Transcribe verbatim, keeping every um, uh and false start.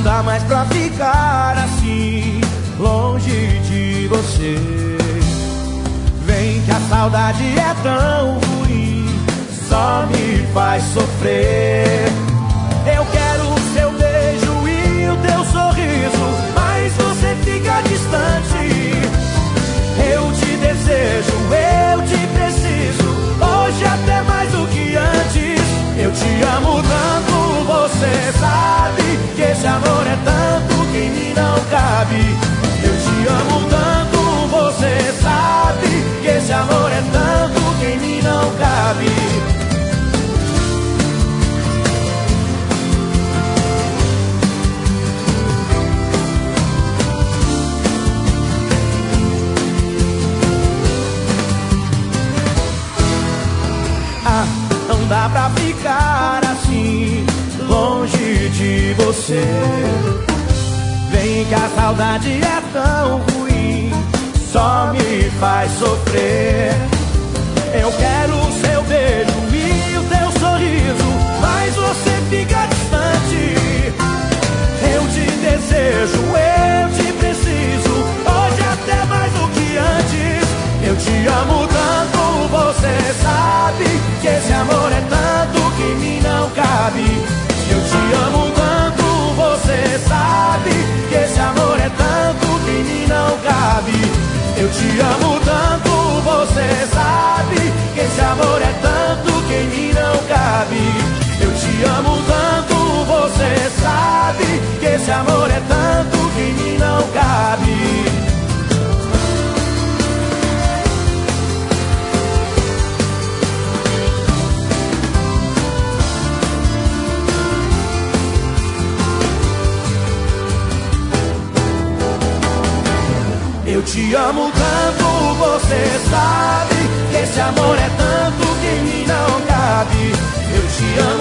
dá mais pra ficar assim, longe de você. Vem que a saudade é tão ruim, só me faz sofrer. Eu quero o seu beijo e o teu sorriso, mas você fica distante. Eu te desejo, eu te preciso, hoje até mais do que antes. Eu te amo tanto, você sabe que esse amor é tanto que em mim não cabe. Eu te amo tanto, você sabe que esse amor é tanto que em mim não cabe. Ah, não dá pra ficar assim, longe de você. Vem que a saudade é tão ruim, só me faz sofrer. Eu quero o seu beijo e o teu sorriso, mas você fica distante. Eu te desejo, eu te preciso, hoje até mais do que antes. Eu te amo tanto, você sabe que esse amor é tanto que em mim não cabe. Eu te amo tanto, você sabe que esse amor é tanto que em mim não cabe. Eu te amo tanto, você sabe que esse amor é tanto que em mim não cabe. Eu te amo tanto, você sabe que esse amor é tanto que em mim não cabe. Eu te amo tanto, você sabe que esse amor é tanto que em mim não cabe. Eu te amo